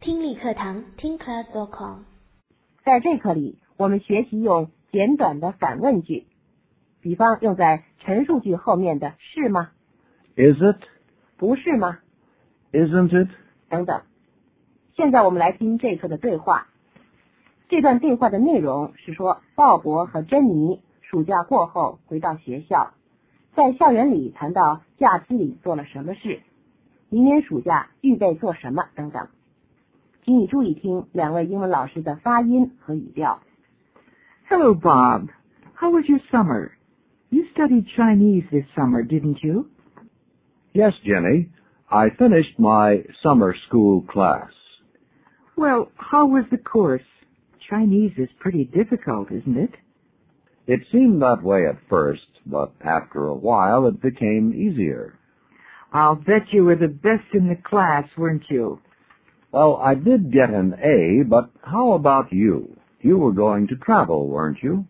听力课堂听 class.com。 在这课里，我们学习用简短的反问句，比方用在陈述句后面的是吗？ Is it? 不是吗？ Isn't it? 等等。现在我们来听这课的对话。这段对话的内容是说，鲍勃和珍妮暑假过后回到学校，在校园里谈到假期里做了什么事，明年暑假预备做什么等等。请你注意听两位英文老师的发音和语调。 Hello, Bob. How was your summer? You studied Chinese this summer, didn't you? Yes, Jenny. I finished my summer school class. Well, how was the course? Chinese is pretty difficult, isn't it? It seemed that way at first, but after a while it became easier. I'll bet you were the best in the class, weren't you? Well, I did get an A, but how about you? You were going to travel, weren't you?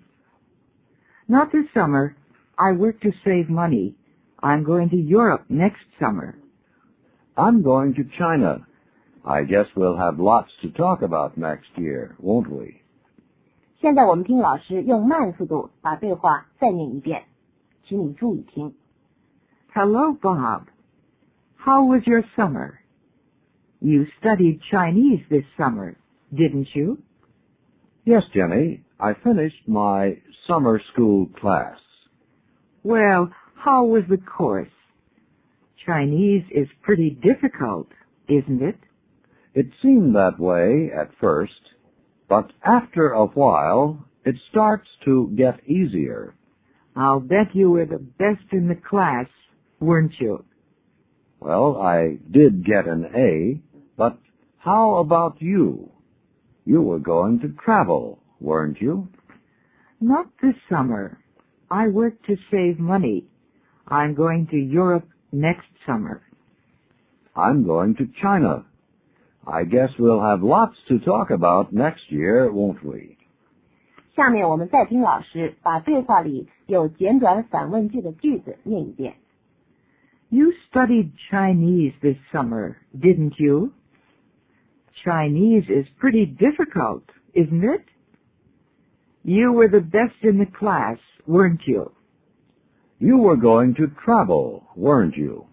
Not this summer. I work to save money. I'm going to Europe next summer. I'm going to China. I guess we'll have lots to talk about next year, won't we? 现在我们听老师用慢速度把对话再念一遍，请你注意听。 Hello, Bob. How was your summer? You studied Chinese this summer, didn't you? Yes, Jenny. I finished my summer school class. Well, how was the course? Chinese is pretty difficult, isn't it? It seemed that way at first, but after a while, it starts to get easier. I'll bet you were the best in the class, weren't you? Well, I did get an A, but how about you? You were going to travel, weren't you? Not this summer. I work to save money. I'm going to Europe next summer. I'm going to China. I guess we'll have lots to talk about next year, won't we? 下面我们再听老师把对话里有简短反问句的句子念一遍。 You studied Chinese this summer, didn't you? Chinese is pretty difficult, isn't it? You were the best in the class, weren't you? You were going to travel, weren't you?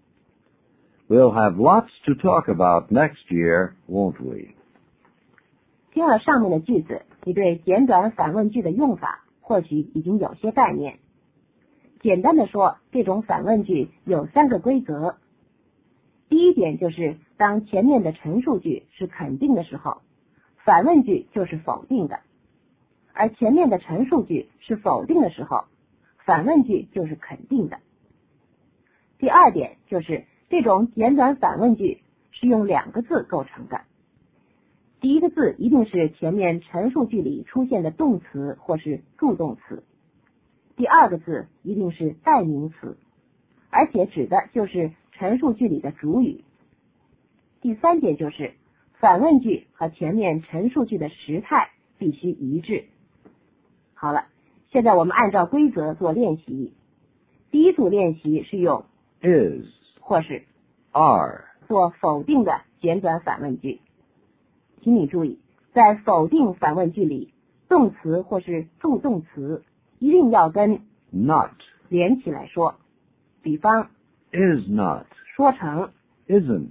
We'll have lots to talk about next year, won't we? 听了上面的句子，你对简短反问句的用法或许已经有些概念。简单的说，这种反问句有3个规则。第一点就是，当前面的陈述句是肯定的时候，反问句就是否定的；而前面的陈述句是否定的时候，反问句就是肯定的。第二点就是，这种简短反问句是用2个字构成的。第一个字一定是前面陈述句里出现的动词或是助动词，第二个字一定是代名词，而且指的就是陈述句里的主语。第三点就是反问句和前面陈述句的时态必须一致。好了，现在我们按照规则做练习。第一组练习是用 Is 或是 are 做否定的简短反问句。请你注意，在否定反问句里，动词或是助动词一定要跟 not 连起来说。比方 is not 说成 isn't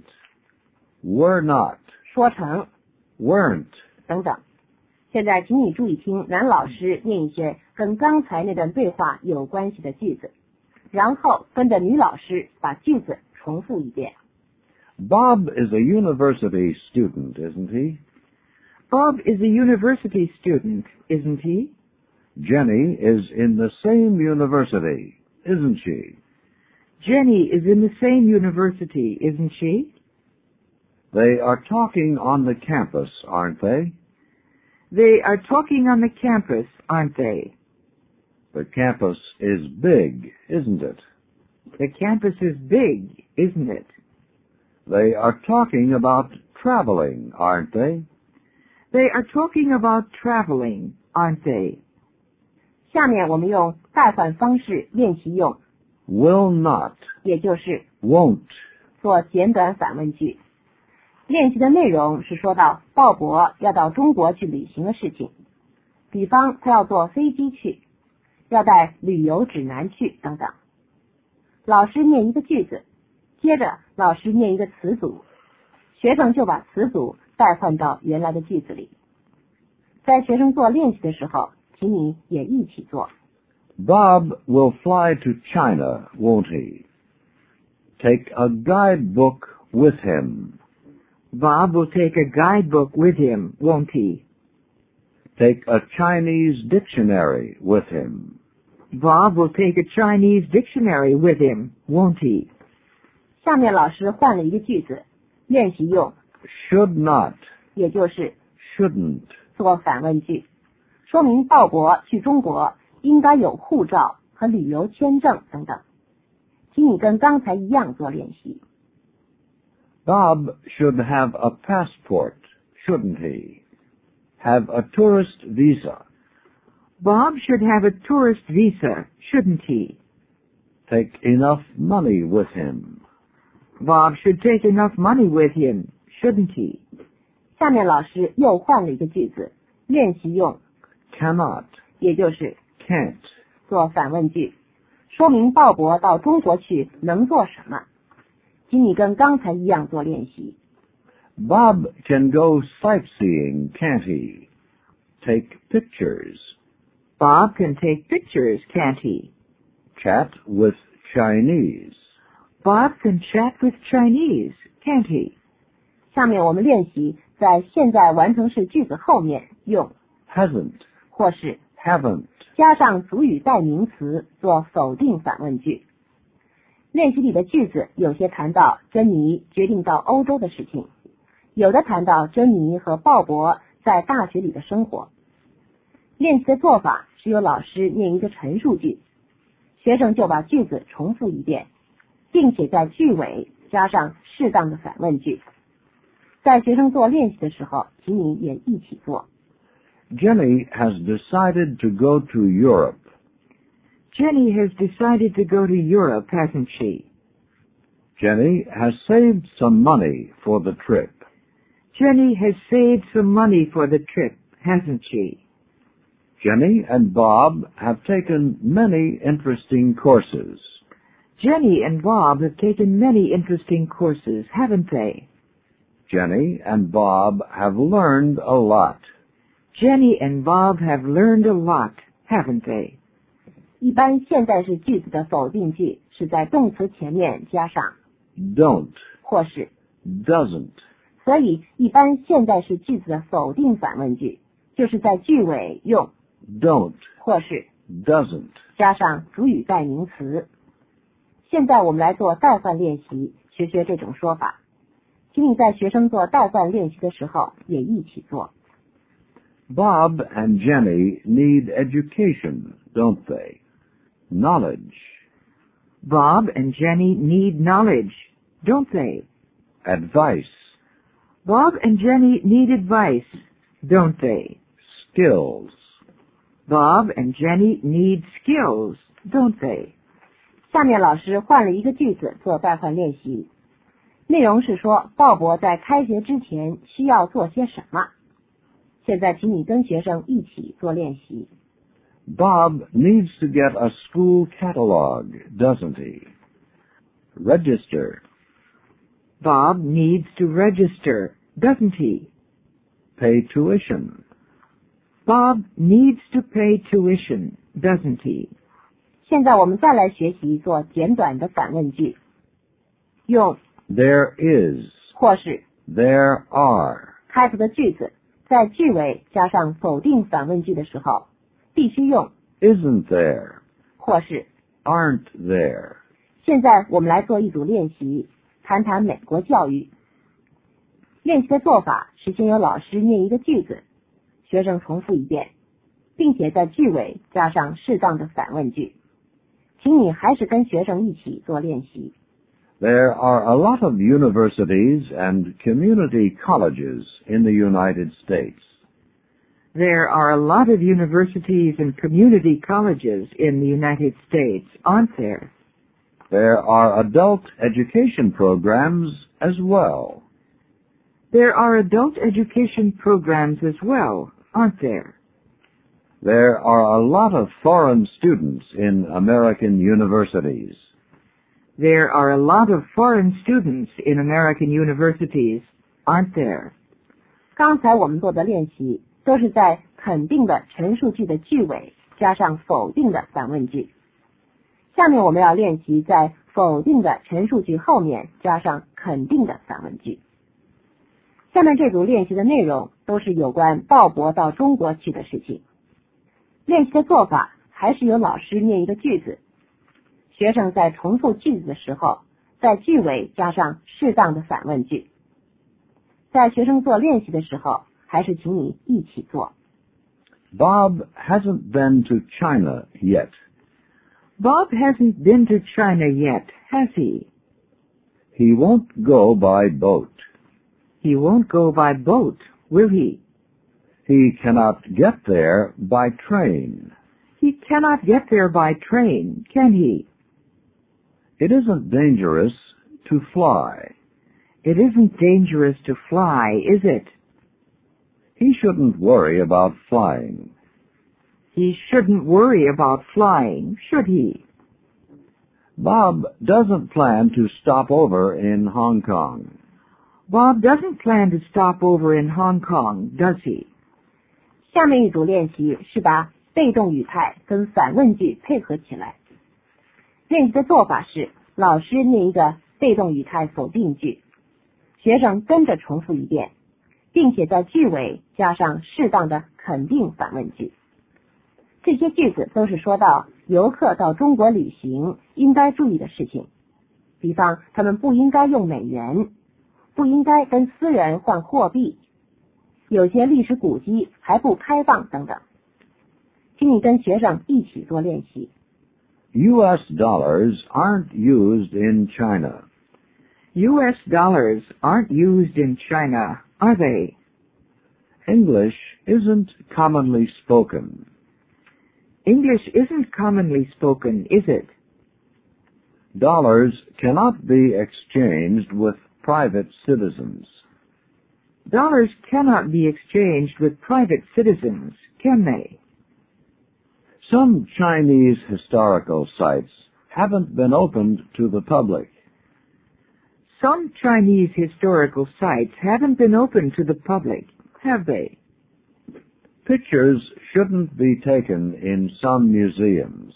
were not 说成 weren't 等等。现在请你注意听男老师念一些跟刚才那段对话有关系的句子，然后跟着女老师把句子重复一遍。 Bob is a university student, isn't he? Bob is a university student, isn't he? Jenny is in the same university, isn't she? Jenny is in the same university, isn't she? They are talking on the campus, aren't they? They are talking on the campus, aren't they? The campus is big, isn't it? The campus is big, isn't it? They are talking about traveling, aren't they? They are talking about traveling, aren't they? 下面我们用代换方式练习用 will not 也就是 won't 做简短反问句。 练习的内容是说到鲍勃要到中国去旅行的事情，比方他要坐飞机去，要带旅游指南去等等。老师念一个句子，接着老师念一个词组，学生就把词组代换到原来的句子里。在学生做练习的时候，请你也一起做。 Bob will fly to China, won't he? Take a guidebook with him. Bob will take a guidebook with him, won't he? Take a Chinese dictionary with him. Bob will take a Chinese dictionary with him, won't he? 下面老师换了一个句子，练习用 Should not, 也就是 shouldn't. 做反问句，说明鲍勃去中国应该有护照和旅游签证等等。请你跟刚才一样做练习。 Bob should have a passport, shouldn't he? Have a tourist visa. Bob should have a tourist visa, shouldn't he? Take enough money with him. Bob should take enough money with him, shouldn't he? 下面老师又换了一个句子，练习用 Cannot, 也就是 can't. 做反问句，说明鲍勃到中国去能做什么。请你跟刚才一样做练习。 Bob can go sightseeing, can't he? Take pictures. Bob can take pictures, can't he? Chat with Chinese. Bob can chat with Chinese, can't he? 下面我们练习在现在完成式句子后面用 Hasn't, 或是 haven't. 加上主语代名词做否定反问句。练习里的句子有些谈到珍妮决定到欧洲的事情，有的谈到珍妮和鲍勃在大学里的生活。练习的做法是由老师念一个陈述句，学生就把句子重复一遍，并且在句尾加上适当的反问句。在学生做练习的时候，请你也一起做。 Jenny has decided to go to Europe. Jenny has decided to go to Europe, hasn't she? Jenny has saved some money for the trip. Jenny has saved some money for the trip, hasn't she? Jenny and Bob have taken many interesting courses. Jenny and Bob have taken many interesting courses, haven't they? Jenny and Bob have learned a lot. Jenny and Bob have learned a lot, haven't they? 一般现在式句子的否定句是在动词前面加上 Don't, 或是， doesn't. 所以一般现在式句子的否定反问句就是在句尾用 Don't, 或是 doesn't. 加上主语代名词。现在我们来做代换练习，学学这种说法。请你在学生做代换练习的时候也一起做。 Bob and Jenny need education, don't they? Knowledge. Bob and Jenny need knowledge, don't they? Advice. Bob and Jenny need advice, don't they? Skills. Bob and Jenny need skills, don't they? 下面老师换了一个句子做代换练习，内容是说鲍勃在开学之前需要做些什么。现在请你跟学生一起做练习。 Bob needs to get a school catalog, doesn't he? Register. Bob needs to register, doesn't he? Pay tuition. Bob needs to pay tuition, doesn't he? 现在我们再来学习做简短的反问句，用 There is. 或是 There are. 开头的句子，在句尾加上否定反问句的时候，必须用 Isn't there? 或是。 Aren't there? 现在我们来做一组练习，谈谈美国教育。练习的做法是先由老师念一个句子，学生重复一遍，并且在句尾加上适当的反问句。请你还是跟学生一起做练习。 There are a lot of universities and community colleges in the United States. There are a lot of universities and community colleges in the United States, aren't there? There are adult education programs as well. There are adult education programs as well, aren't there? There are a lot of foreign students in American universities. There are a lot of foreign students in American universities, aren't there? 刚才我们做的练习都是在肯定的陈述句的句尾加上否定的反问句。下面我们要练习在否定的陈述句后面加上肯定的反问句。下面这组练习的内容都是有关鲍勃到中国去的事情。练习的做法还是由老师念一个句子，学生在重复句子的时候，在句尾加上适当的反问句。在学生做练习的时候，还是请你一起做。 Bob hasn't been to China yet. Bob hasn't been to China yet, has he? He won't go by boat. He won't go by boat, will he? He cannot get there by train. He cannot get there by train, can he? It isn't dangerous to fly. It isn't dangerous to fly, is it? He shouldn't worry about flying. He shouldn't worry about flying, should he? Bob doesn't plan to stop over in Hong Kong. Bob doesn't plan to stop over in Hong Kong, does he? 下面一组练习是把被动语态跟反问句配合起来。练习的做法是，老师念一个被动语态否定句，学生跟着重复一遍，并且在句尾加上适当的肯定反问句。这些句子都是说到游客到中国旅行应该注意的事情，比方他们不应该用美元，不应该跟私人换货币，有些历史古迹还不开放等等。请你跟学生一起做练习。 U.S. dollars aren't used in China. U.S. dollars aren't used in China, are they? English isn't commonly spoken. English isn't commonly spoken, is it? Dollars cannot be exchanged with private citizens. Dollars cannot be exchanged with private citizens, can they? Some Chinese historical sites haven't been opened to the public. Some Chinese historical sites haven't been opened to the public, have they? Pictures shouldn't be taken in some museums.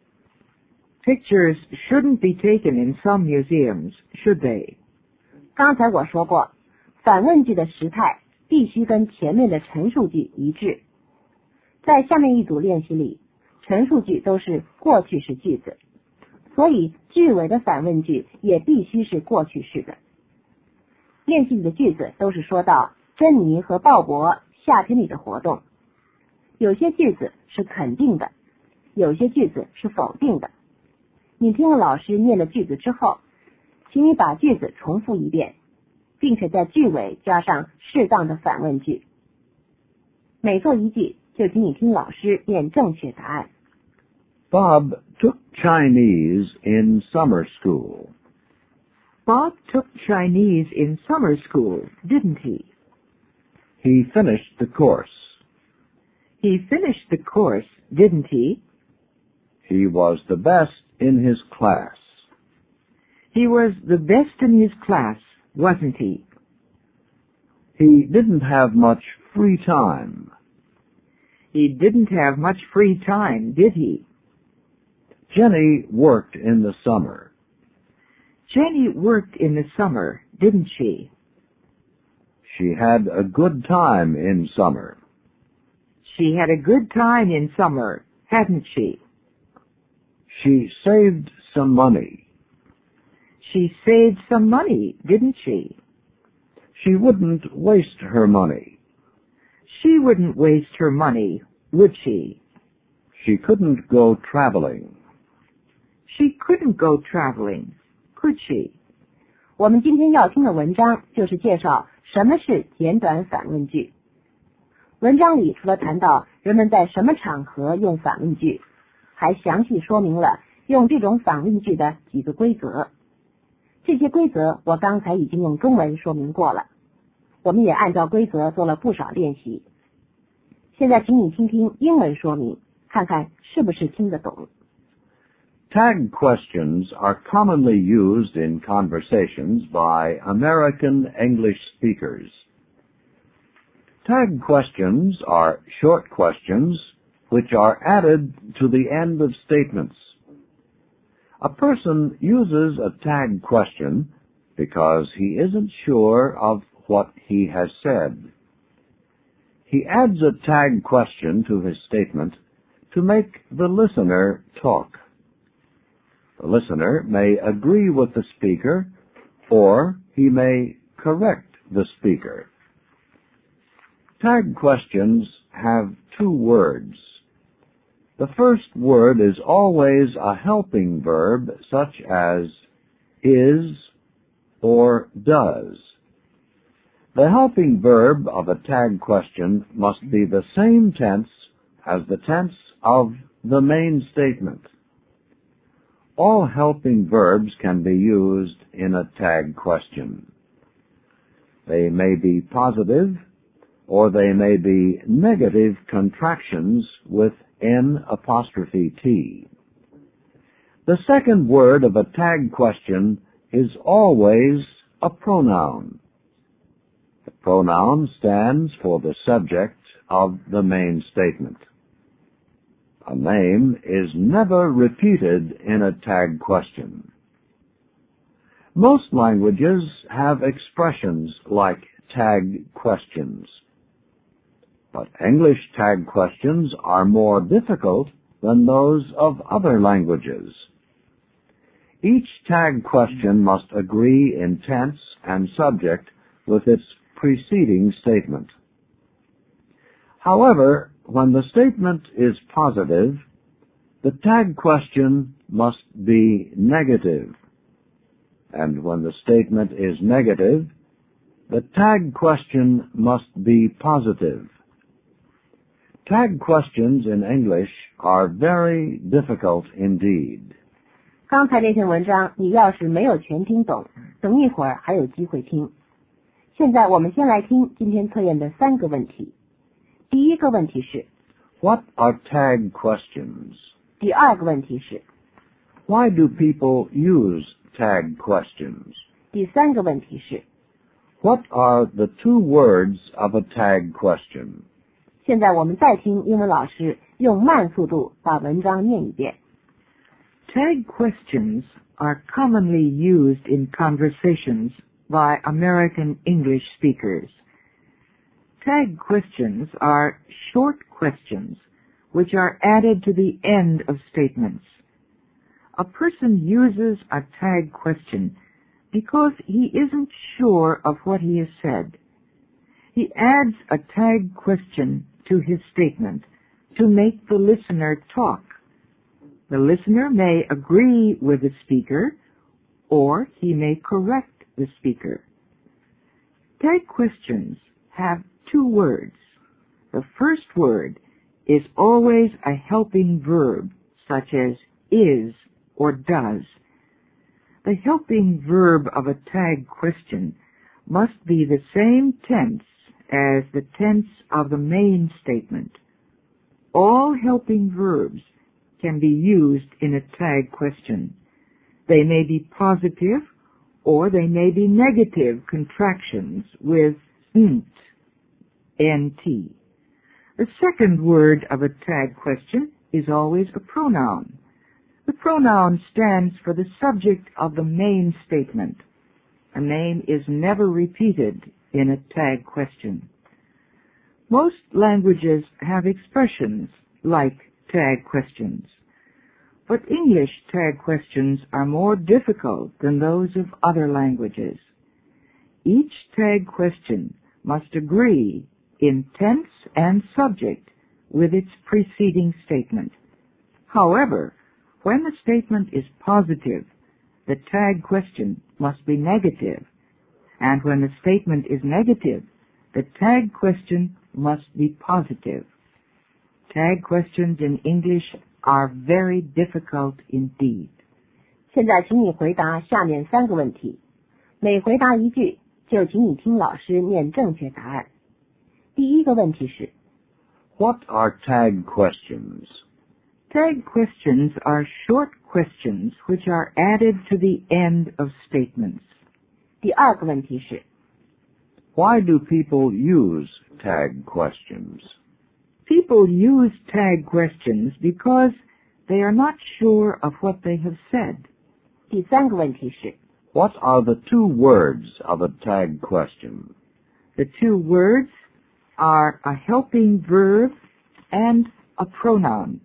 Pictures shouldn't be taken in some museums, should they? 刚才我说过，反问句的时态必须跟前面的陈述句一致。在下面一组练习里，陈述句都是过去式句子，所以句尾的反问句也必须是过去式的。练习里的句子都是说到珍妮和鲍勃夏天里的活动，有些句子是肯定的，有些句子是否定的。你听了老师念的句子之后，请你把句子重复一遍，并且在句尾加上适当的反问句。每做一句，就请你听老师念正确答案。 Bob took Chinese in summer school. Bob took Chinese in summer school, didn't he? He finished the course. He finished the course, didn't he? He was the best in his class. He was the best in his class, wasn't he? He didn't have much free time. He didn't have much free time, did he? Jenny worked in the summer. Jenny worked in the summer, didn't she? She had a good time in summer. She had a good time in summer, hadn't she? She saved some money. She saved some money, didn't she? She wouldn't waste her money. She wouldn't waste her money, would she? She couldn't go traveling. She couldn't go traveling, could she? 我们今天要听的文章就是介绍什么是简短反问句。文章里除了谈到人们在什么场合用反问句，还详细说明了用这种反问句的几个规则。这些规则我刚才已经用中文说明过了。 我们也按照规则做了不少练习。现在请你听听英文说明，看看是不是听得懂。 Tag questions are commonly used in conversations by American English speakers. Tag questions are short questions which are added to the end of statements. A person uses a tag question because he isn't sure of what he has said. He adds a tag question to his statement to make the listener talk. The listener may agree with the speaker, or he may correct the speaker. Tag questions have two words. The first word is always a helping verb such as is or does. The helping verb of a tag question must be the same tense as the tense of the main statement. All helping verbs can be used in a tag question. They may be positive or they may be negative contractions with N''T. The second word of a tag question is always a pronoun. The pronoun stands for the subject of the main statement. A name is never repeated in a tag question. Most languages have expressions like tag questions. But English tag questions are more difficult than those of other languages. Each tag question must agree in tense and subject with its preceding statement. However, when the statement is positive, the tag question must be negative. And when the statement is negative, the tag question must be positive. Tag questions in English are very difficult indeed. 刚才这篇文章你要是没有全听懂，等一会儿还有机会听。现在我们先来听今天测验的3个问题。第一个问题是 What are tag questions? 第二个问题是 Why do people use tag questions? 第三个问题是 What are the two words of a tag question? 现在我们再听英文老师用慢速度把文章念一遍。 Tag questions are commonly used in conversations by American English speakers. Tag questions are short questions which are added to the end of statements. A person uses a tag question because he isn't sure of what he has said. He adds a tag question to his statement to make the listener talk. The listener may agree with the speaker, or he may correct the speaker. Tag questions have two words. The first word is always a helping verb, such as is or does. The helping verb of a tag question must be the same tense as the tense of the main statement. All helping verbs can be used in a tag question. They may be positive or they may be negative contractions with nt. The second word of a tag question is always a pronoun. The pronoun stands for the subject of the main statement. A name is never repeated in a tag question. Most languages have expressions like tag questions, but English tag questions are more difficult than those of other languages. Each tag question must agree in tense and subject with its preceding statement. However, when the statement is positive, the tag question must be negative, and when the statement is negative, the tag question must be positive. Tag questions in English are very difficult indeed. 现在请你回答下面3个问题，每回答一句就请你听老师念正确答案。第一个问题是 What are tag questions? Tag questions are short questions which are added to the end of statements. 第二个问题是 Why do people use tag questions? People use tag questions because they are not sure of what they have said. 第三个问题是 What are the two words of a tag question? The two words are a helping verb and a pronoun.